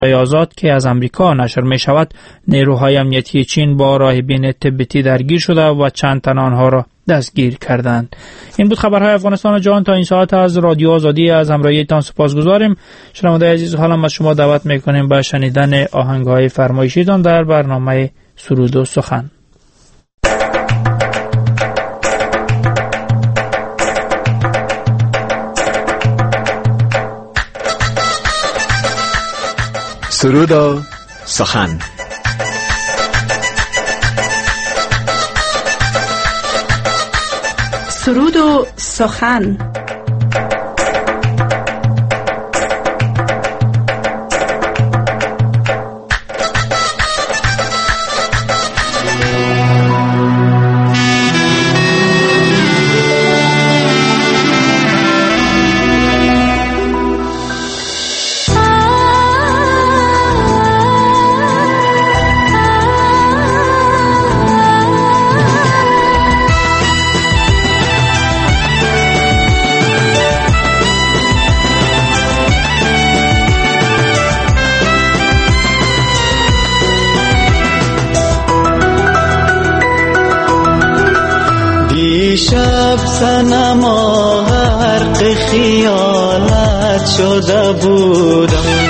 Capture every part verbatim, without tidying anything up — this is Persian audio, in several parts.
آزاد که از امریکا نشر می شود، نیروهای امنیتی چین با راهبین تبتی درگیر شده و چند تن آنها را دستگیر کردند. این بود خبرهای افغانستان و جهان تا این ساعت. از رادیو آزادی از همراهیتان سپاسگزاریم. شنوندگان عزیز، حالا از شما دعوت میکنیم به شنیدن آهنگهای فرمایشیتان در برنامه سرود و سخن. سرود و سخن. سرود و سخن. دیشب صنما غرق خیالت شده بودم،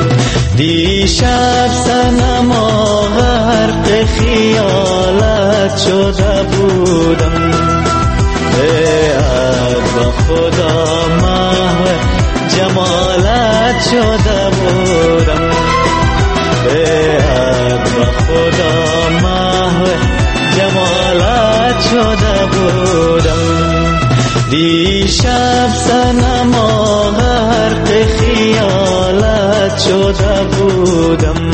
دیشب صنما غرق خیالت شده بودم، بیاد با خدا محو جمالت شده بودم، بیاد با خدا محو جمالت شده بودم. دیشب صنما غرق خیالت شده بودم.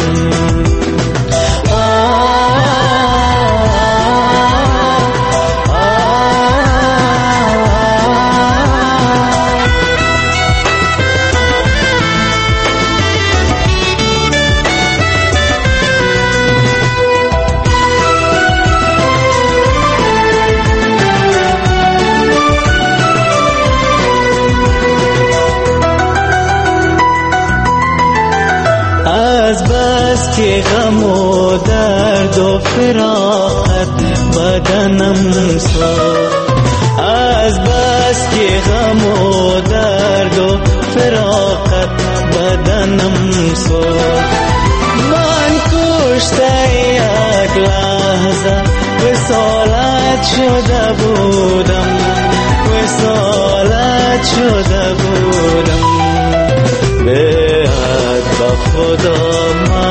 که غم و درد و فراقت بدنم ساخت، از بس که غم و درد و فراقت بدنم ساخت، من کشته یک لحظه وصالت شده بودم، وصالت شده بودم. بیاد با خدا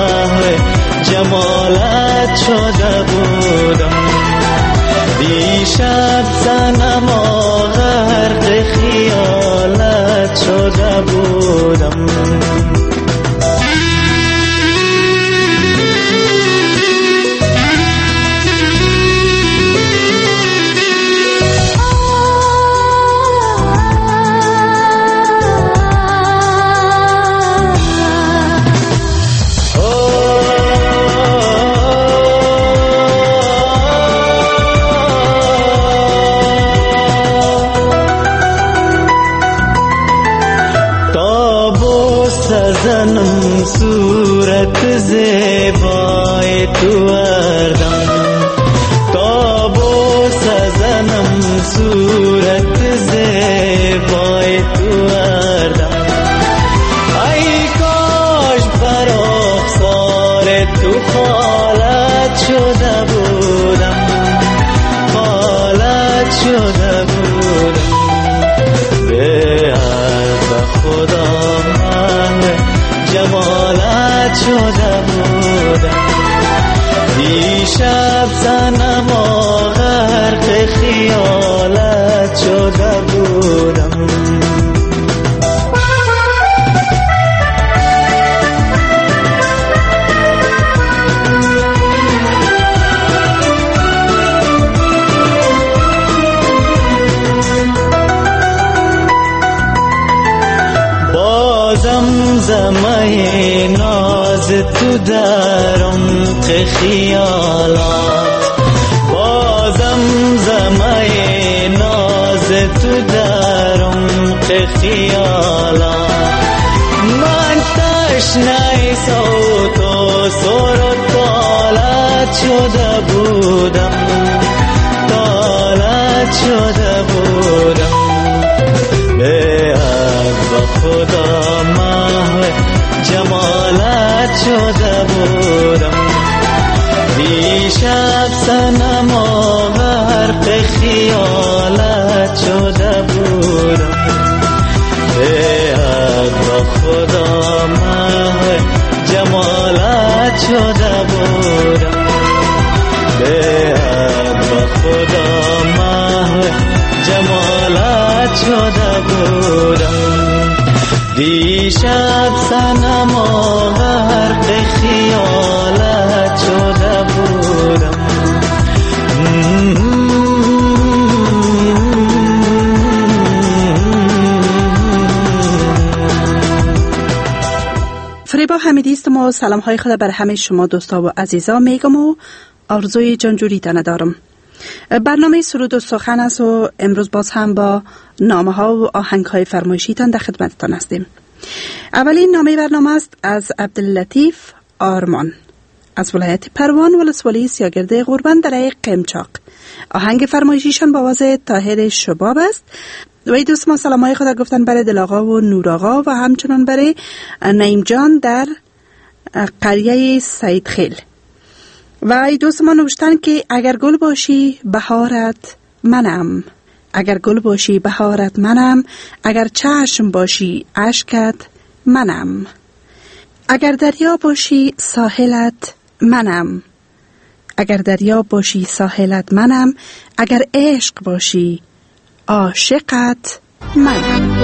جمالت شده بودم. دیشب صنما غرق خیالت شده بودم. زنم صورت زیبای تو وردم، تا بوس زنم صورت زیبای تو وردم. ای کاش بر رخسار تو خالت شده بودم، خالت شده بودم. بیاد به خدا جمالت شده بودم. دیشب صنما غرق خیالت شده بودم. زمزمه ناز تو در عمق خیالات، بازم زمزمه ناز تو در عمق خیالات. من تا تشنه صوت و سرود طالت شده بودم، طالت شده بودم. بیاد با خدا محو جمالت شده بودم. دیشب صنم و غرق خیالت شده بودم. بیاد با خدا محو جمالت شده بودم. بیاد با خدا محو جمالت شده بودم. دیشب صنم و غرق خیالت شده بودم. فریبا حمیدی است و سلام های خود بر همه شما دوستا و عزیزا میگم و آرزوی جانجوری تانه دارم. برنامه سرود و سخن است و امروز باز هم با نامه ها و آهنگ های فرمایشی تان در خدمتتان هستیم. اولین نامه برنامه است از عبداللطیف آرمان از ولایت پروان ولسوالی سیاگرده غربان در قمچاق. آهنگ فرمایشیشان با آواز طاهر شباب است و ای دوست ما سلام های خود گفتن برای دلاغا و نوراغا و همچنان برای نعیم جان در قریه سید خیل. و ای دوست ما نوشتن که اگر گل باشی بهارت منم، اگر گل باشی بهارت منم، اگر چشم باشی اشکت منم، اگر دریا باشی ساحلت منم، اگر دریا باشی ساحلت منم، اگر عشق باشی عاشقت منم.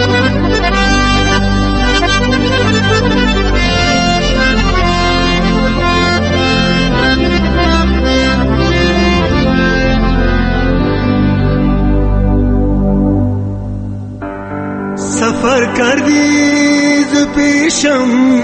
سفر کردی ز پیشم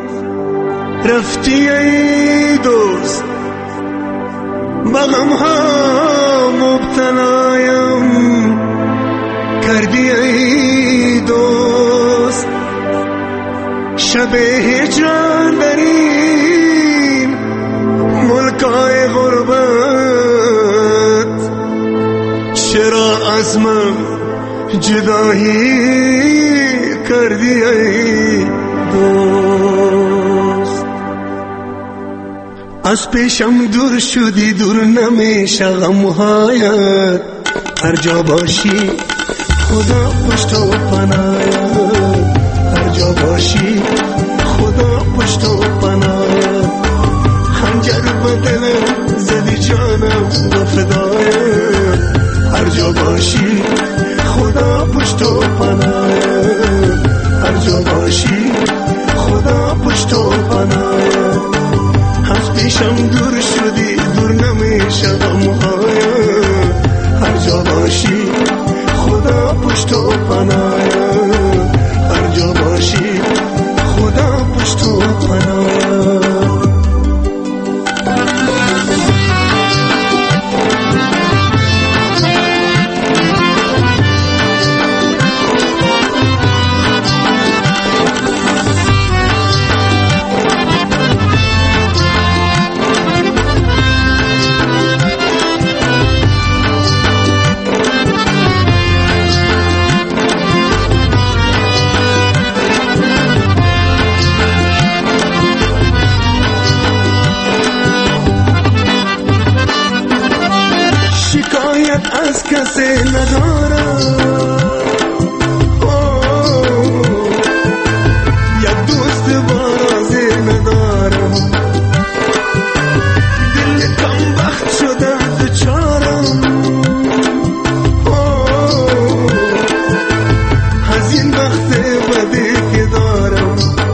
رفتی ای دوست، به غم ها مبتلایم کردی ای دوست. شب هجران در این ملکای غربت چرا از من جدایی کردی ای دوست. از پیشم دور شدی دور نمیشه غمهایت، هر جا باشی خدا پشت و پناهت، هر جا باشی خدا پشت و پناهت. خنجر به دلم زدی جانم و فدایت، هر جا باشی خدا پشت و پناهت، هر جا باشی خدا پشت و پناهت. از پیشم دور شدی دور نمیشه غمهایت، هر جا باشی خدا پشت و پناهت، هر جا باشی خدا پشت و پناهت. از کسی ندارم، یک دوست بازی ندارم، دل کم بخت شده دچارم، از این بخت بدی که دارم.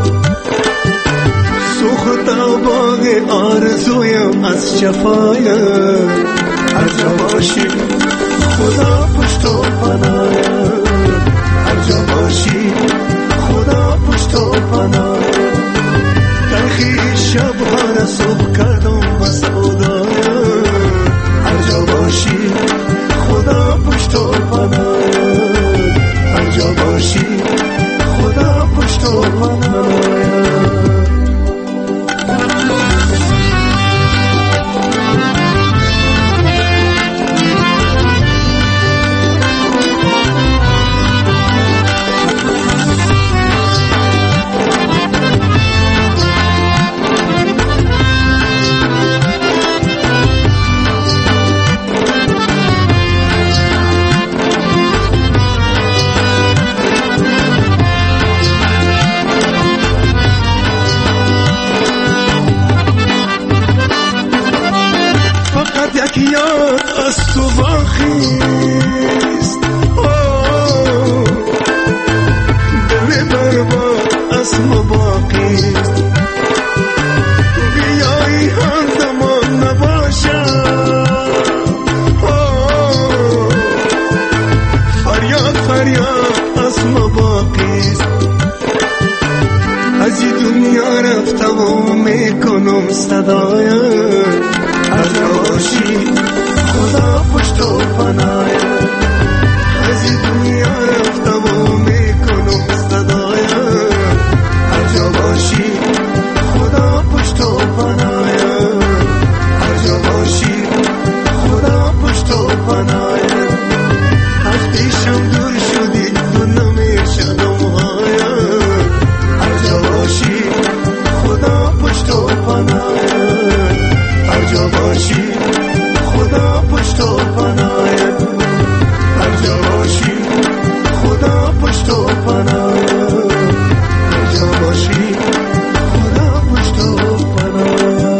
سوخت باغ آرزویم از شفایم، هر جا باشی خدا پشت و پناهت، هر جا باشی خدا پشت و پناهت. تلخی شبها را صبح کردم با سودایت، هر جا باشی خدا پشت و پناهت، هر جا باشی خدا پشت و پناهت. میکنم صدایت، هر جا باشی خدا پشت و پناهت. از این دنیا رفتم و میکنم صدایت، هر جا باشی خدا پشت و پناهت. هر جا باشی خدا پشت و پناهت. از پیشم دور شدی تو نمیشنم هایت، هر جا باشی خدا پشت و پناهت. هر جا باشی خدا پشت و پناهت. هر جا باشی خدا پشت و پناهت. هر جا باشی خدا پشت و پناهت.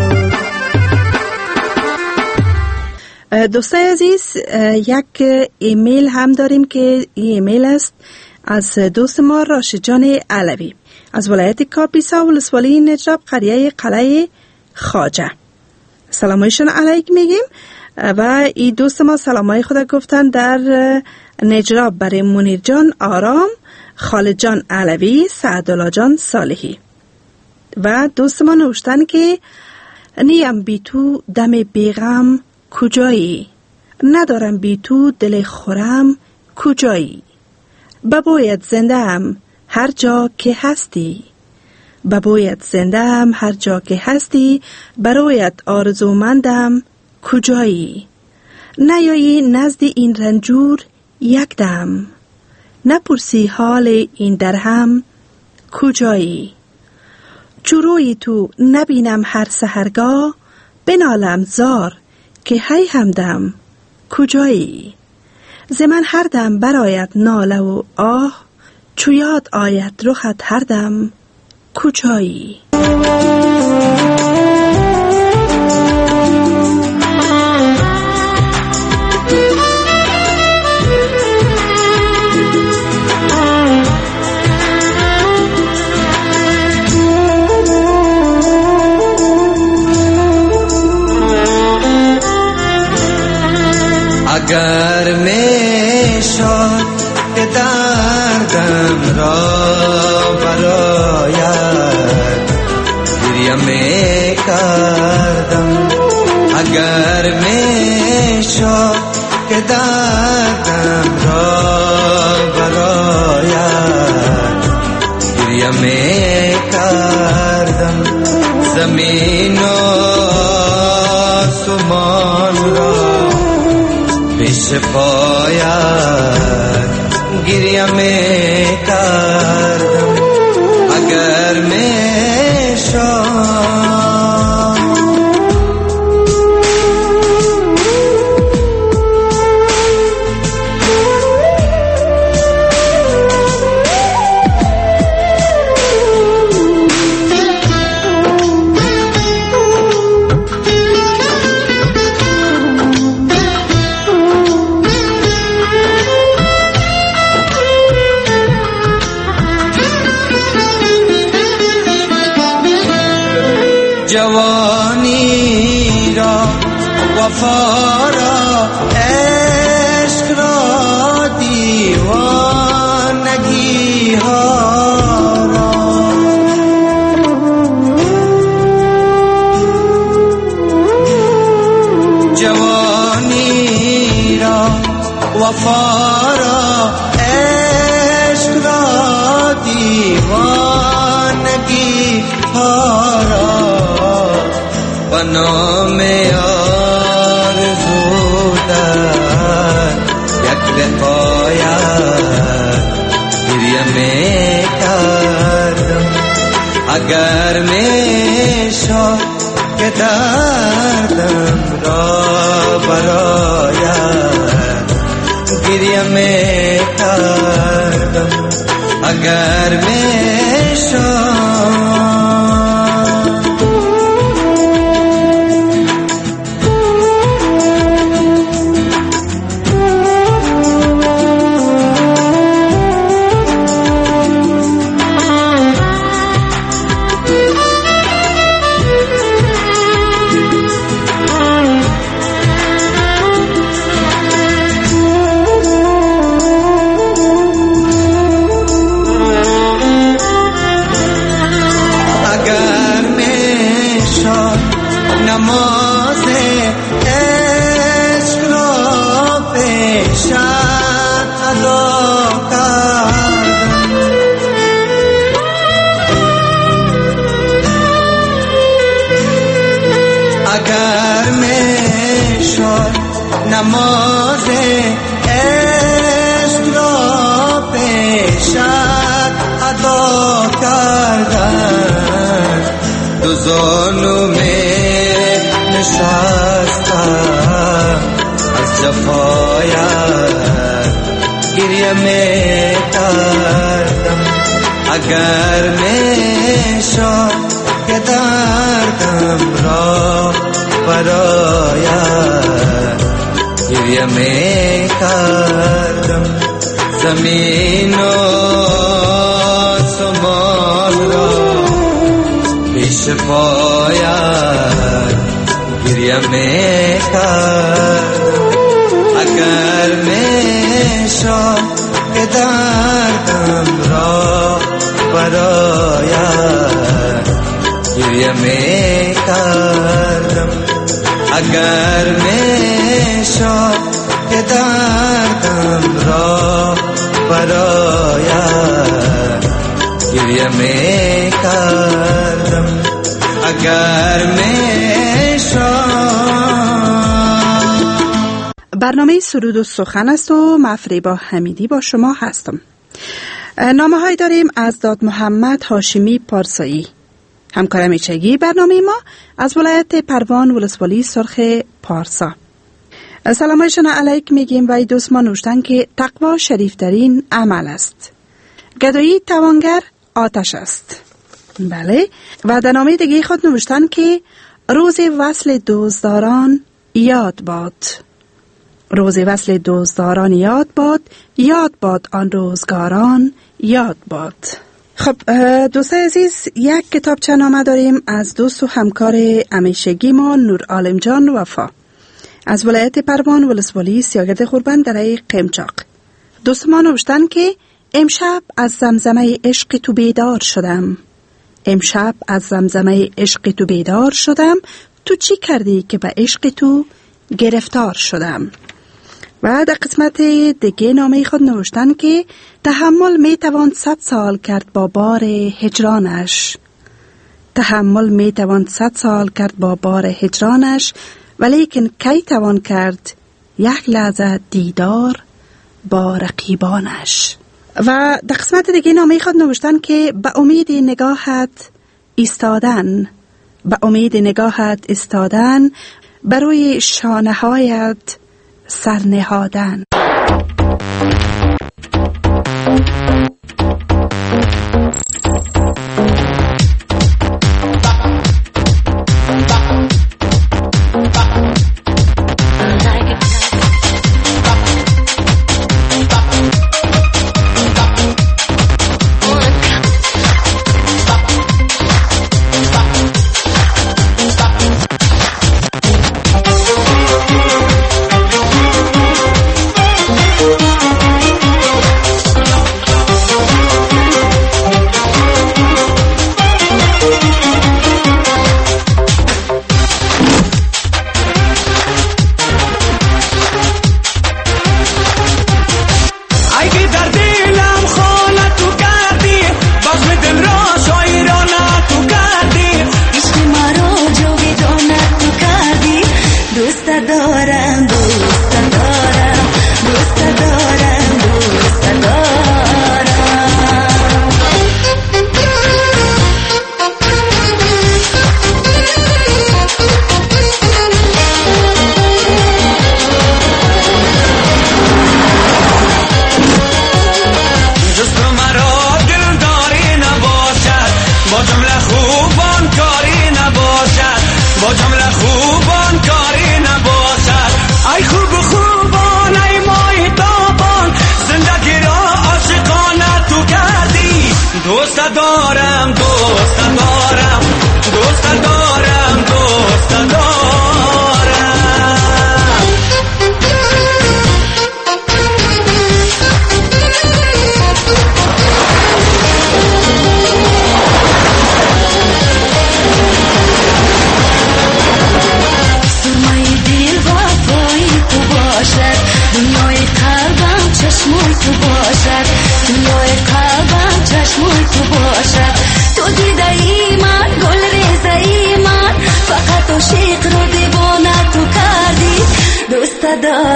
دوستای عزیز، یک ایمیل هم داریم که این ایمیل است از دوست ما راشد جان علوی از ولایت کاپیسا، ولسوالی نجراب، قریه قلعه خواجه. سلامایشان علیک میگیم و این دوست ما سلامای خدا گفتن در نجراب برای منیر جان آرام، خالد جان علوی، سعدالله جان صالحی. و دوست ما نوشتن که نیم بی تو دم بیغم کجایی، ندارم بی تو دل خورم کجایی. بباید زنده‌ام هر جا که هستی، بباید زنده‌ام هر جا که هستی. برایت آرزومندم کجایی. نیایی نزد این رنجور یک دم، نپرسی حال این درهم کجایی. چروی تو نبینم هر سحرگاه، بنالم زار که هی همدم کجایی. ز من هر دم برایت ناله و آه، چو یاد آید رخت هر دم کجایی. اگر میشد که دردم را برایت گریه میکردم، اگر میشد که دردم را برایت گریه میکردم. زمین و آسمان را پیش پایت گریه میکردم. اگر میشد جوانی را وفا را عشق را دیوانگی ها را جوانی را وفا را عشق را دیوانگی ها را به نام آرزو در یک لقایت گریه میکردم. اگر میشد که دردم را برایت گریه میکردم. اگر میشد شاد نماز عشق را پیشت ادا کردم. اگر میشد نماز عشق را پیشت ادا کردن، دو زانو می نشستم از جفایت گریه می کردم. اگر میشد که دردم را برایت گریه می کردم، زمین و آسمان را پیش پایت گریه می کردم. اگر میشد که دردم را برایت گریه می کردم. اگر میشد که دردم را برایت گریه می کردم. اگر میشد. برنامه سرود و سخن است و مفریبا حمیدی با شما هستم. نامه های داریم از داد محمد هاشمی پارسایی، همکار میچگی برنامه ما از ولایت پروان ولسوالی سرخ پارسا. سلامایشان علیک میگیم و ای دوست ما نوشتن که تقوا شریفترین عمل است، گدایی توانگر آتش است. بله، و در نامه دیگه خود نوشتن که روز وصل دوزداران یاد باد، روز وصل دوزداران یاد باد، یاد باد آن روزگاران یاد باد. خب دوستای عزیز، یک کتابچه نامه داریم از دوست و همکار همیشگی ما نور عالم جان وفا از ولایت پروان ولسوالی سیاگرد قربان در قمچاق. دوست ما نوشتن که امشب از زمزمه عشق تو بیدار شدم، امشب از زمزمه عشق تو بیدار شدم، تو چی کردی که به عشق تو گرفتار شدم. و در قسمت دیگه نامه خود نوشتن که تحمل می توان صد سال کرد با بار هجرانش، تحمل می توان صد سال کرد با بار هجرانش، ولیکن کی توان کرد یک لحظه دیدار با رقیبانش. و در قسمت دیگه نامه خود نوشتن که به امید نگاهت ایستادن، به امید نگاهت ایستادن، بروی شانه هایت سرنهادن.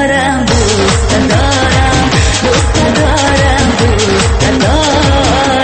دارم دوست دارم دوست دارم دوست دارم.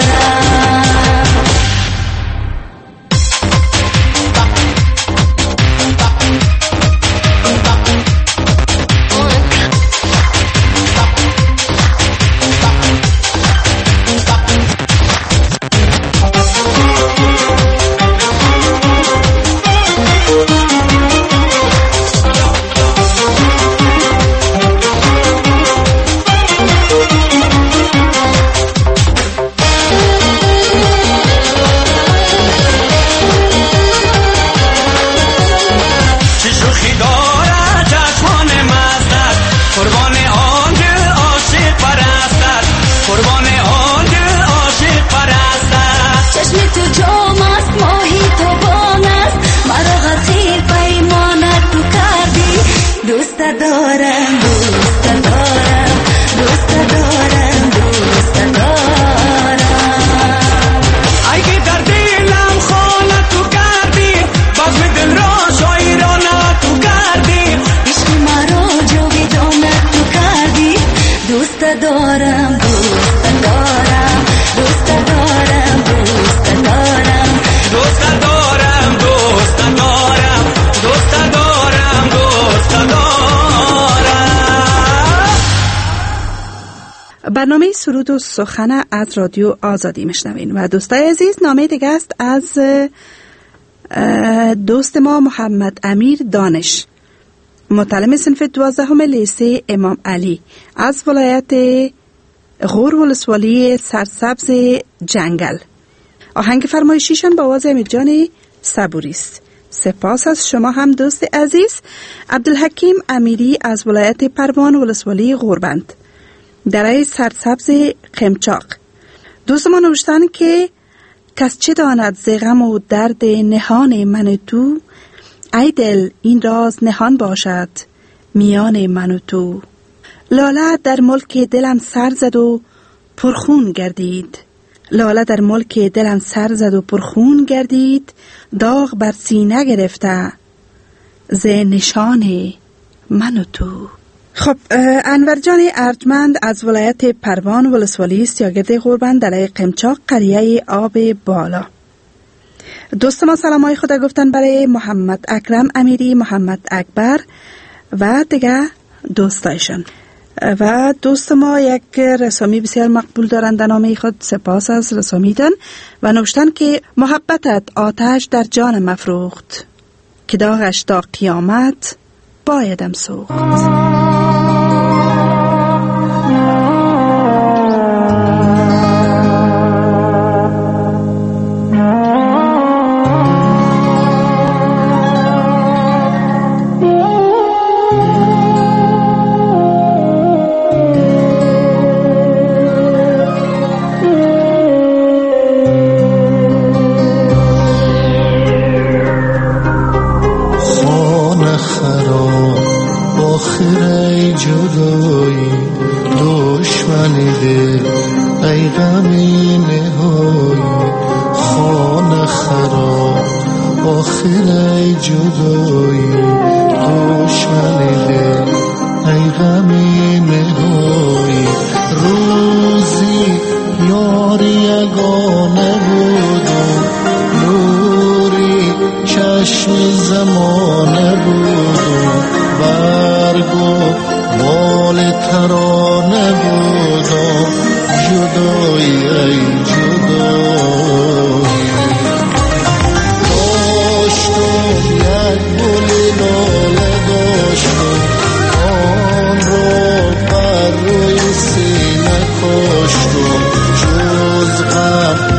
برنامه سرود و سخن از رادیو آزادی میشنوین و دوستای عزیز، نامه دیگه است از دوست ما محمد امیر دانش، متعلم صنف دوازدهم لیسه امام علی از ولایت غور ولسوالی سرسبز جنگل. آهنگ فرمایشیشان با آواز امیرجان صبوری است. سپاس از شما هم دوست عزیز. عبدالحکیم امیری از ولایت پروان ولسوالی غوربند درای سرسبز قمچاق. دوست ما نوشتن که کس چه داند ز غم و درد نهان من تو، ای دل این راز نهان باشد میان من و تو. لاله در ملک دلم سر زد و پرخون گردید، لاله در ملک دلم سر زد و پرخون گردید، داغ بر سینه گرفته ز نشان من و تو. خب، انورجان ارجمند از ولایت پروان ولسوالی سیاگرد غوربند در قمچاق قریه آب بالا. دوست ما سلامای خدا گفتن برای محمد اکرم امیری، محمد اکبر و دیگه دوستایشان. و دوست ما یک رسامی بسیار مقبول دارند در نامه خود. سپاس از رسامیدن و نوشتن که محبتت آتش در جان مفروخت، که داغش تا قیامت بایدم سوخت.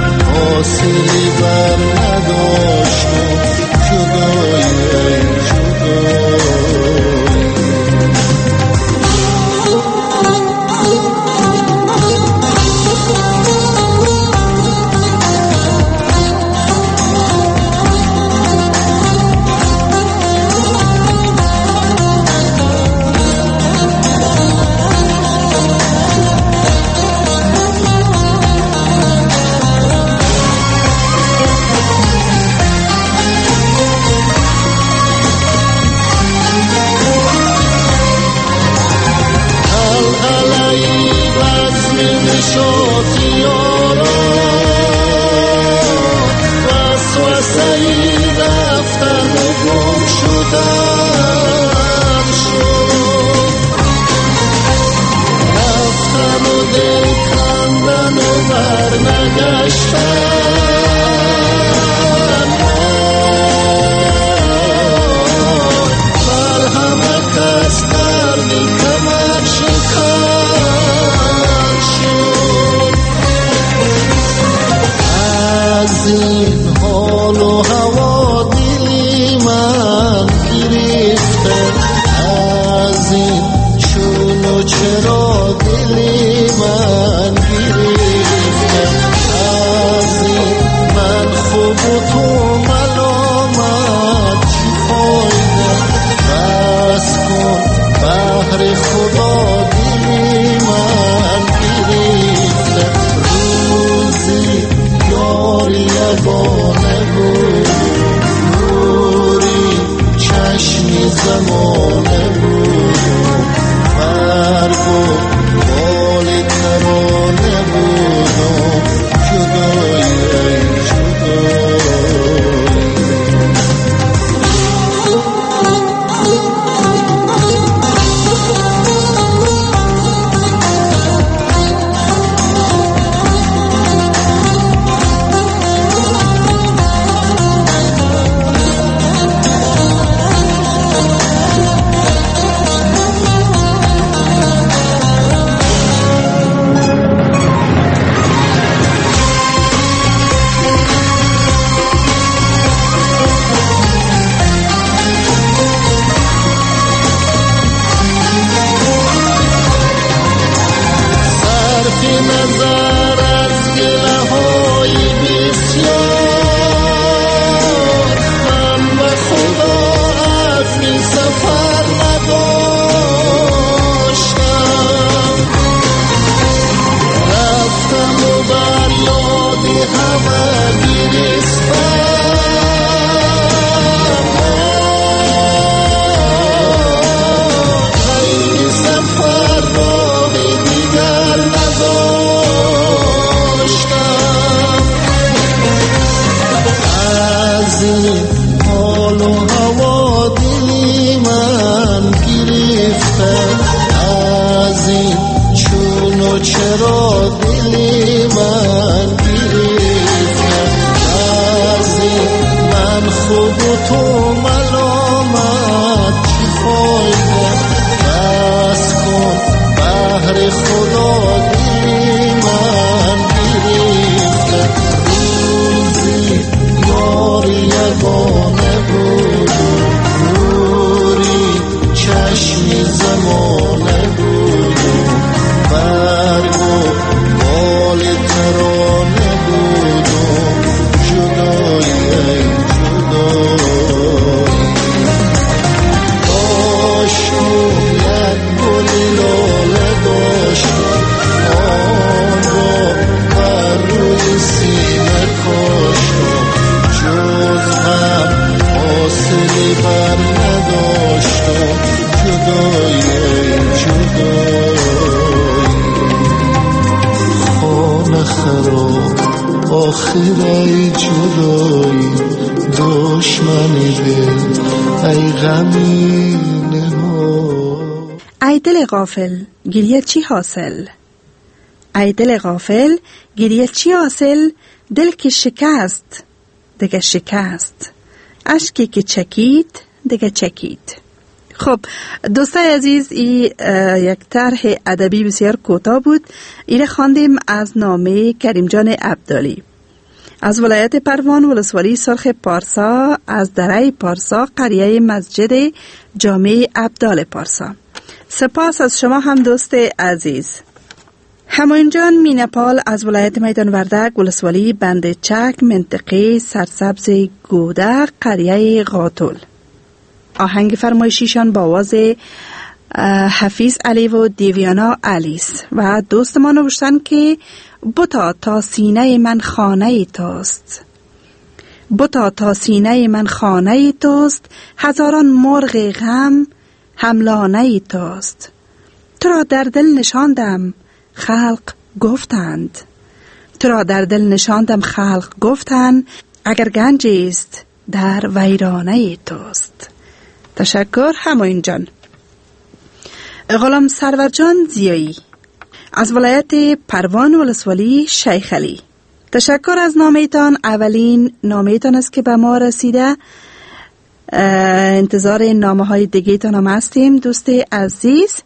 حاصلی بر نداشتم، جدایی ای جدایی. تر شد، رفتم و دل کندم و برنگشتم، بر همه کس دردی کمر شکن شد. از این حال و هوا دلی من گرفته، از این چون و چرا دلی من گرفته، از این من خوب و تو ملامت چی فایده، بس کن بهر خدا دلی من گرفته. روزی یاری یگانه بود، نوری چشمی زمانه بود، برگ و بال ترانه بود، جدایی ای جدایی دشمنی دل ای غمینه ها. ای دل غافل گریه چی حاصل؟ ای دل غافل گریه چی حاصل؟ دل که شکست دیگه شکست، اشکی که چکید دیگه چکید. خب دوستای عزیز، این یک طرح ادبی بسیار کوتاه بود. این خواندیم از نامه کریم جان عبدالی از ولایت پروان، ولسوالی سرخ پارسا، از دره پارسا، قریه مسجد جامع عبدال پارسا. سپاس از شما هم دوست عزیز. همایون جان مینپال از ولایت میدان وردک، ولسوالی بند چک، منطقه سرسبز گوده، قریه غاطول. آهنگ فرمایشیشان با آواز حفیظ علی و دیویانا علیس و دوست ما نوشتن که بتا تا سینه من خانه توست، بتا تا سینه من خانه توست، هزاران مرغ غم حملانه توست. تو را در دل نشاندم خلق گفتند، تو را در دل نشاندم خلق گفتند، اگر گنجی است در ویرانه توست. تشکر همایون جان. غلام سرور جان زیایی از ولایت پروان ولسوالی شیخ علی، تشکر از نامه‌تان. اولین نامه‌تان است که به ما رسیده. انتظار نامه های دیگه تان هم هستیم دوست عزیز.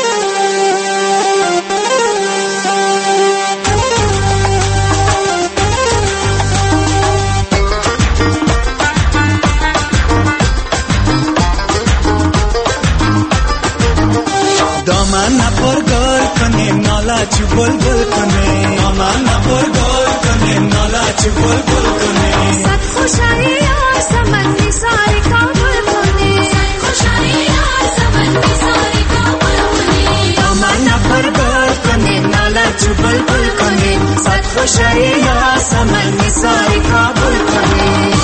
دامن نپر گل کنیم نالا چو بل بل کنیم، دامن نپر گل کنیم نالا چو بل بل کنیم. صد خوشایی آسمان میساری کابل کنیم، صد خوشایی آسمان میساری کابل کنیم. دامن نپر گل کنیم نالا چو بل بل کنیم، صد خوشایی آسمان میساری کابل کنیم.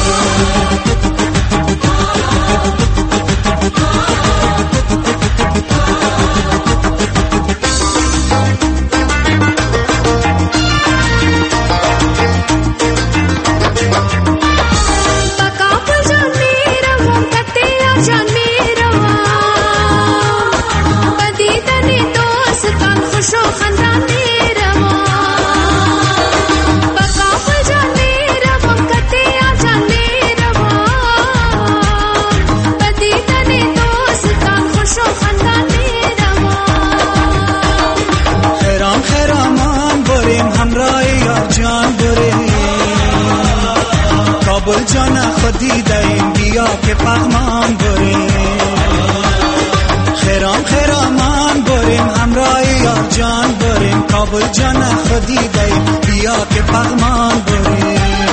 کابل جان خودی دایم بیا که پغمان بریم، خیرام خیرامان بریم همراه یار جان بریم. کابل جان خودی دایم بیا که پغمان بریم.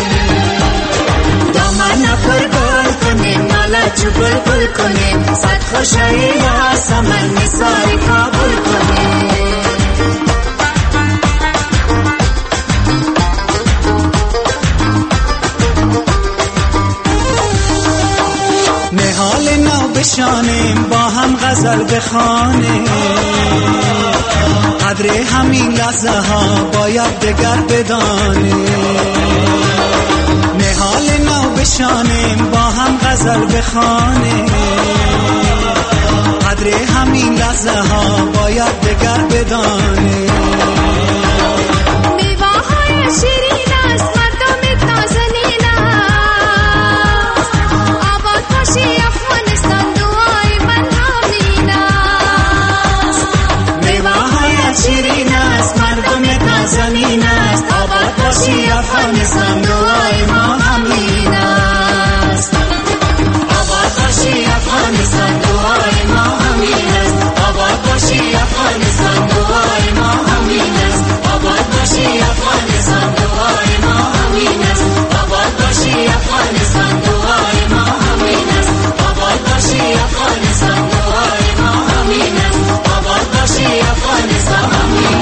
دامن نپر گل کنیم نالا چو بل بل کنیم، صد خوشایی آسمان نثاری کابل کنیم. نهال نو بشانیم با هم غزل بخوانیم، قدر همین لحظه ها باید دگر بدانیم. نهال نو بشانیم با هم غزل بخوانیم، قدر همین لحظه ها باید دگر بدانیم. میوه های شیرین است مردم نازنین است، آباد باشی افغانستان دعای من همین است. میوه های شیرین است مردم نازنین است، آباد باشی افغانستان دعای ما همین است. آباد باشی افغانستان دعای ما همین است، آباد باشی افغانستان دعای ما همین است، آباد باشی افغانستان دعای ما همین است، آباد باشی افغانستان دعای ما همین است، آباد باشی افغانستان دعای ما همین است، آباد باشی افغانستان همین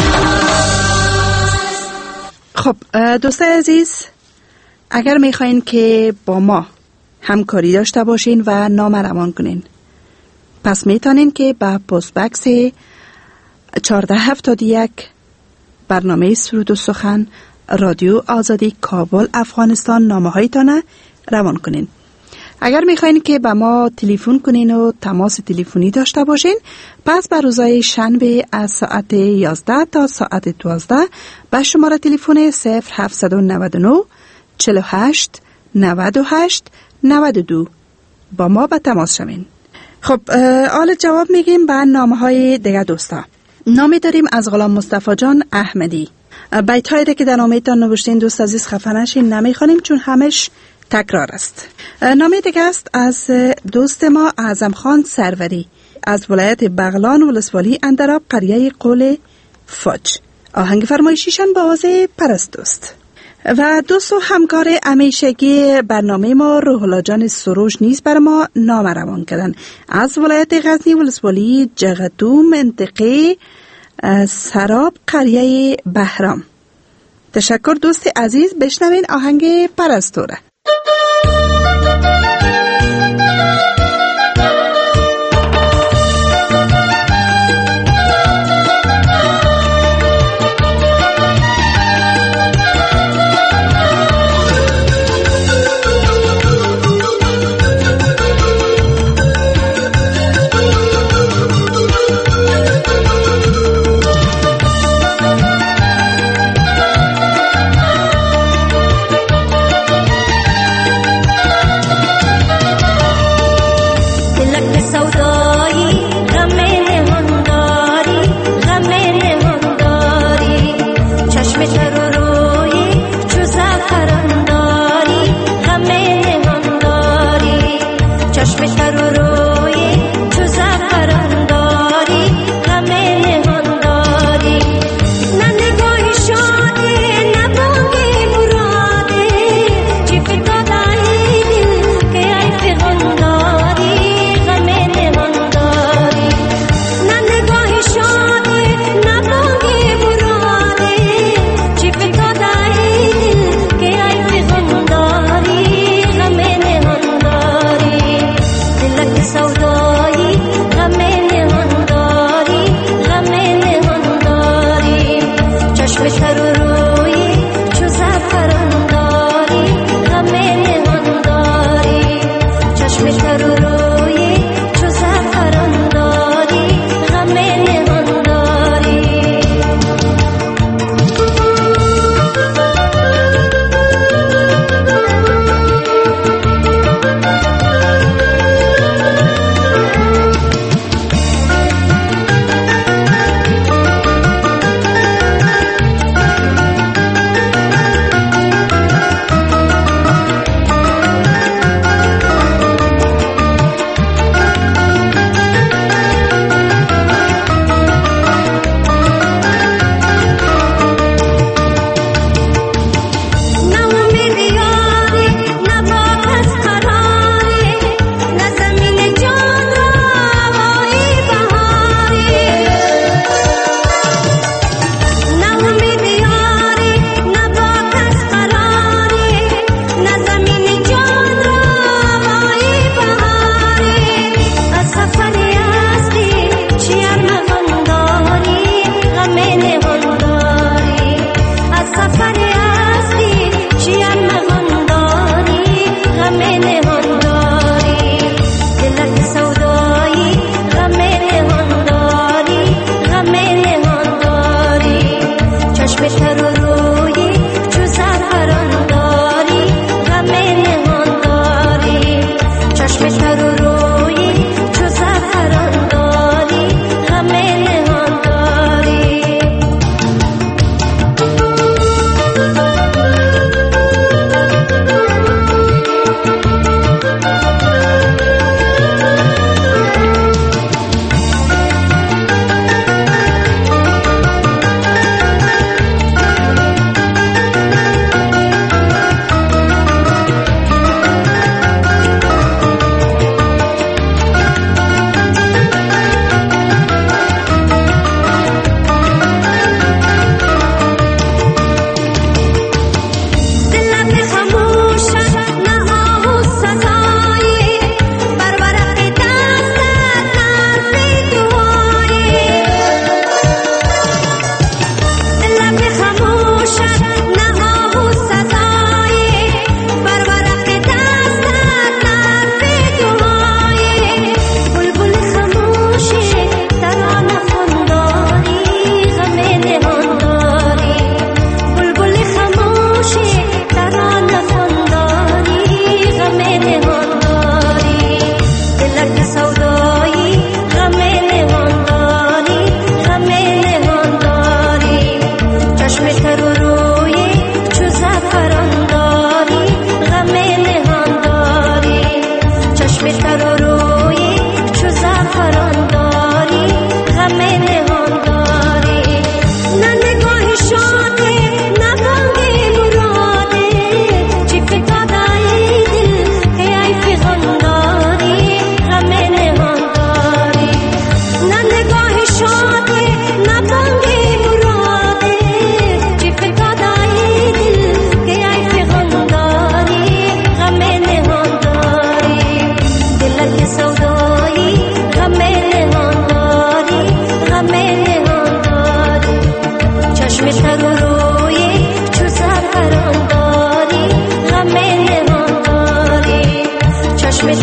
است. خب دوستای عزیز، اگر میخواین که با ما همکاری داشته باشین و نامه روان کنین، پس میتونین که به پست بکس چهارده هفتاد و یک برنامه سرود و سخن رادیو آزادی کابل افغانستان نامه هایتان روان کنین. اگر میخواین که به ما تلفن کنین و تماس تلفنی داشته باشین، پس بر روزهای شنبه از ساعت یازده تا ساعت دوازده به شماره تلفن صفر هفتصد و نود و نه چهل و هشت نود و هشت نود و دو با ما به تماس شوین. خب حالا جواب میگیم به نامه های دیگه دوستا. نامی داریم از غلام مصطفی جان احمدی. بیت هایی که در نامه‌تان نوشتین دوست عزیز خفه نشین، نمیخوانیم چون همش تکرار است. نامه دیگه است از دوست ما اعظم خان سروری از ولایت بغلان ولسوالی اندراب قریه قول فاج. آهنگ فرمایشیشان با آواز پرستوست. و دوست و همکار همیشگی برنامه ما روح الله جان سروش نیز بر ما نامه روان کردن از ولایت غزنی ولسوالی جغتو منطقه سراب قریه بهرام. تشکر دوست عزیز. بشنوین آهنگ پرستوره.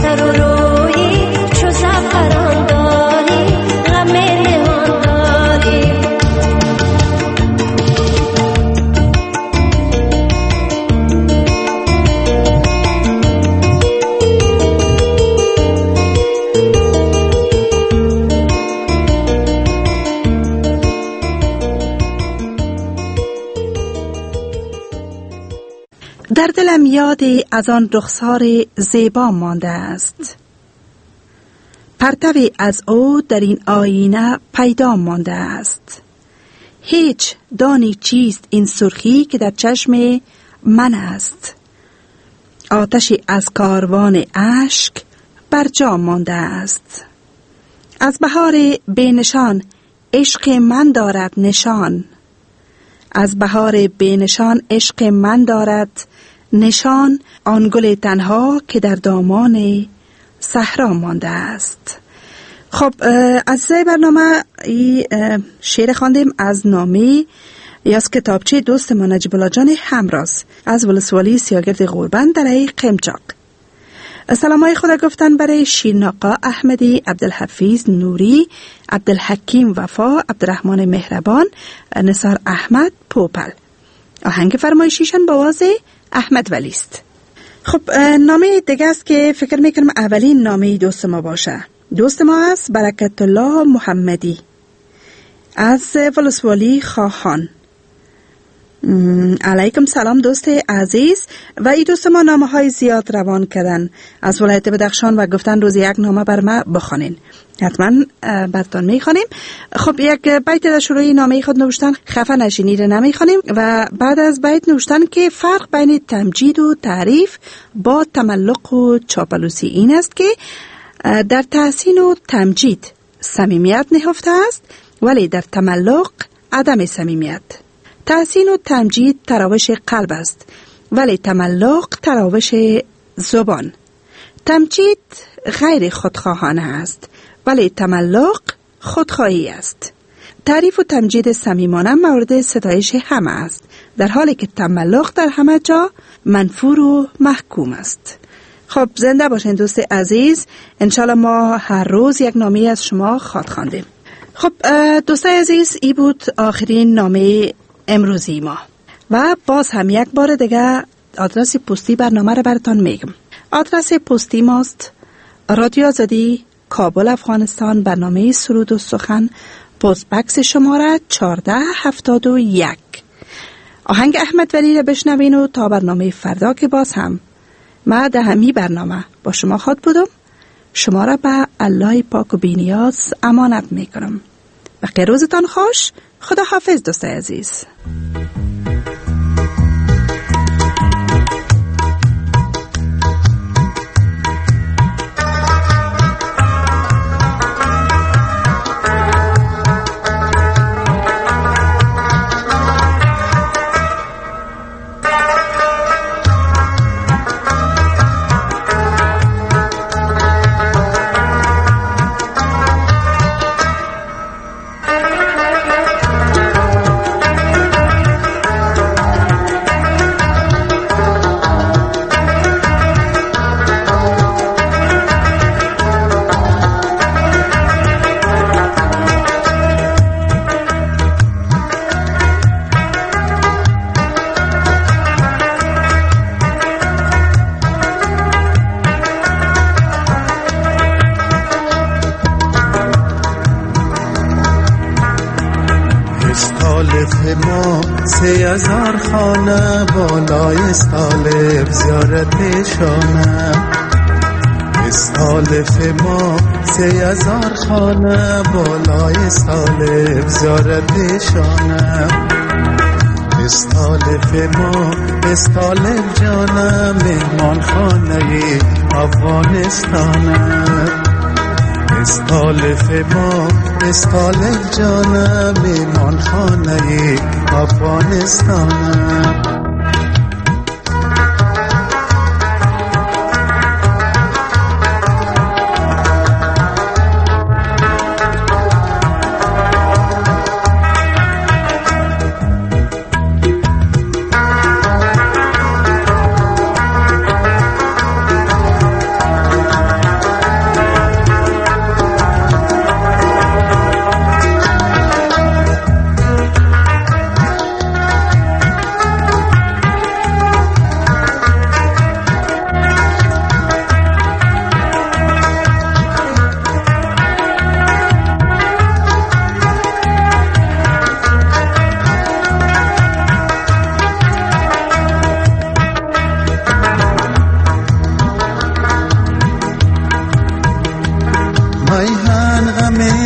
سر و روی چو زعفران داری غم نهان داری. در دلم یادی از آن رخسار زیبا مانده است، پرتوی از او در این آینه پیدا مانده است. هیچ دانی چیست این سرخی که در چشم من است، آتشی از کاروان اشک بر جا مانده است. از بهار بینشان عشق من دارد نشان، از بهار بینشان عشق من دارد نشان، آن گل تنها که در دامان صحرا مانده است. خب عزیزای برنامه، این شعر خواندیم از نامه یا از کتابچه دوست ما نجیب الله جان همراز از ولسوالی سیاگرد غوربند در ای قمچاق. سلامای خدا گفتن برای شیرین آقا احمدی، عبدالحفیظ نوری، عبدالحکیم وفا، عبدالرحمن مهربان، نثار احمد پوپل. آهنگ فرمایشیشان با آواز احمد ولی است. خب نامه دیگه است که فکر میکنم اولین نامه دوست ما باشه. دوست ما است برکت الله محمدی از ولسوالی خواهان. علیکم سلام دوست عزیز. و این دوست ما نامه های زیاد روان کردن از ولایت بدخشان و گفتن روز یک نامه بر ما بخوانین. حتما براتون میخوانیم. خب یک بیت در شروع نامه خود نوشتن خفه نشینید نمیخوانیم و بعد از بیت نوشتن که فرق بین تمجید و تعریف با تملق و چاپلوسی این است که در تحسین و تمجید صمیمیت نهفته است ولی در تملق عدم صمیمیت. تحسین و تمجید تراوش قلب است ولی تملق تراوش زبان. تمجید غیر خودخواهانه است ولی تملق خودخواهی است. تعریف و تمجید صمیمانه مورد ستایش همه است در حالی که تملق در همه جا منفور و محکوم است. خب زنده باشین دوست عزیز. انشالله ما هر روز یک نامه از شما خواد خواندیم. خب دوست عزیز، ای بود آخرین نامه امروزی ما و باز هم یک بار دیگه آدرس پستی برنامه رو براتون میگم. آدرس پستی ماست رادیو آزادی کابل افغانستان، برنامه سرود و سخن، پست بکس شماره چهارده هفتاد و یک. آهنگ احمد ولی رو بشنوین و تا برنامه فردا که باز هم ما در همی برنامه با شما خود بودم. شما را به الله پاک و بی‌نیاز امانت میکنم. بقیه روزتان خوش. خدا حافظ دوست عزیز. سه هزار خانه بالای استالف زیارتشانه. استالف ما سه هزار خانه بالای استالف زیارتشانه. استالف ما استالف جانه مهمان خانه افغانستانه. استالف ما استالف جانه میمان خانه افغانستانه.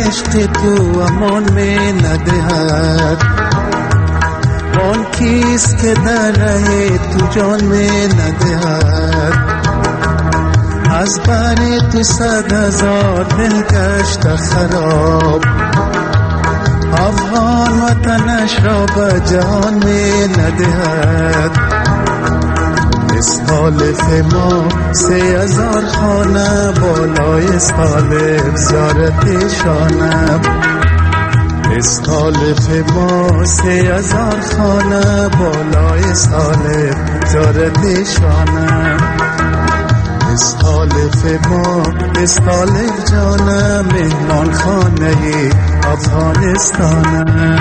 عشق تو امان می ندهد، آن کیست که در ره تو جان می ندهد. از بر تو صد هزار دل گشت خراب، افغان وطنش را به جهان می ندهد. استالف ما سه هزار خانه، بالای استالف زیارت شانه. استالف ما سه هزار خانه، بالای استالف زیارت شانه. استالف ما استالف جانه، مهمان خانه افغانستانه.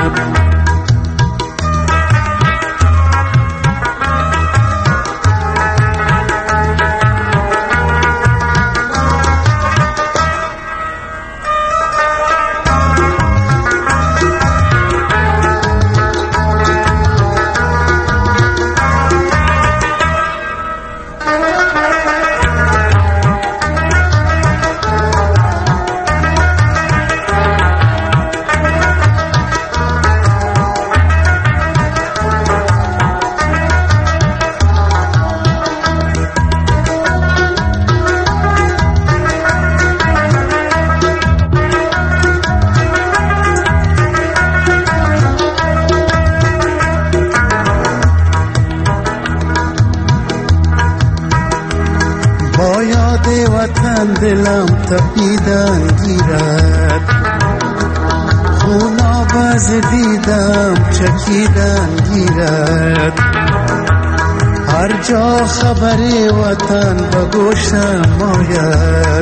با یاد وطن دلم تپیدن گیرد، خون آواز دیدم چکیدن گیرد. هر جا خبر وطن به گوشم آید،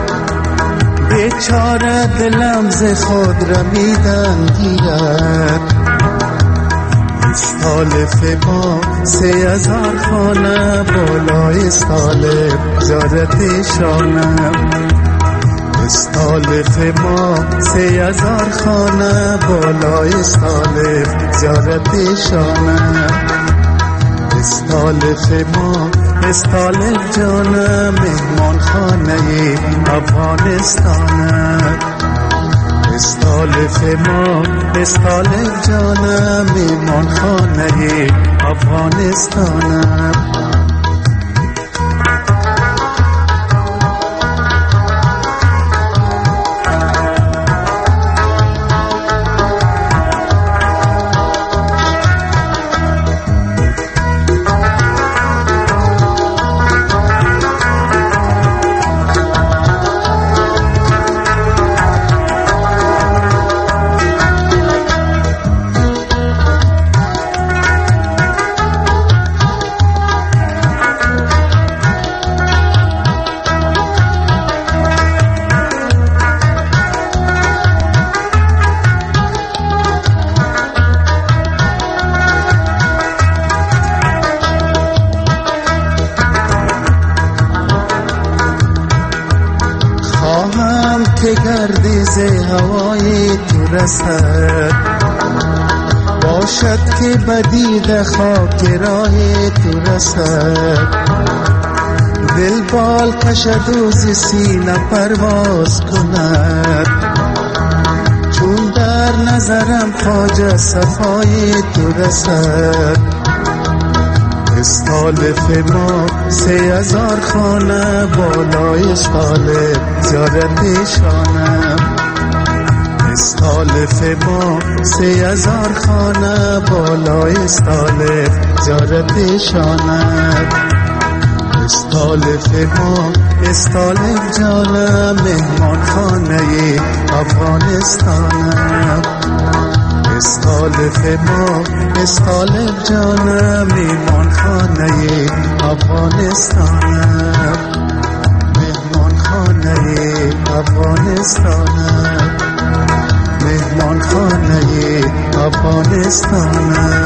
بیچاره دلم ز خود رمیدن گیرد. استالف ما سه هزار خانه، بالای استالف زیارت شانه. استالف ما سه هزار خانه، بالای استالف زیارت شانه. استالف ما استالف جانه، مهمان خانه افغانستانه. استالف ما استالف جانه، مهمان خانه افغانستانه. که گردیز هوای تو رسد، باشد که بدید خاک راه تو رسد. دل بال کشد و ز سینه پرواز کند، چون در نظرم خواجه صفای تو رسد. استالف ما سه هزار خانه، بالای استالف زیارت شانه. استالف ما سه هزار خانه، بالای استالف زیارت شانه. استالف ما استالف جانه، مهمان خانه افغانستانه. استالف ما استالف جانه، مهمان خانه افغانستانه. مهمان خانه افغانستانه، مهمان خانه افغانستانه.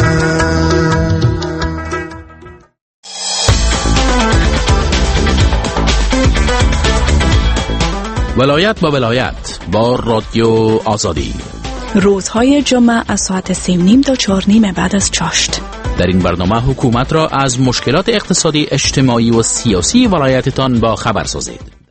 ولایت با ولایت با رادیو آزادی، روزهای جمعه از ساعت سه و نیم تا چهار نیم بعد از چاشت. در این برنامه حکومت را از مشکلات اقتصادی، اجتماعی و سیاسی ولایتتان با خبر سازید.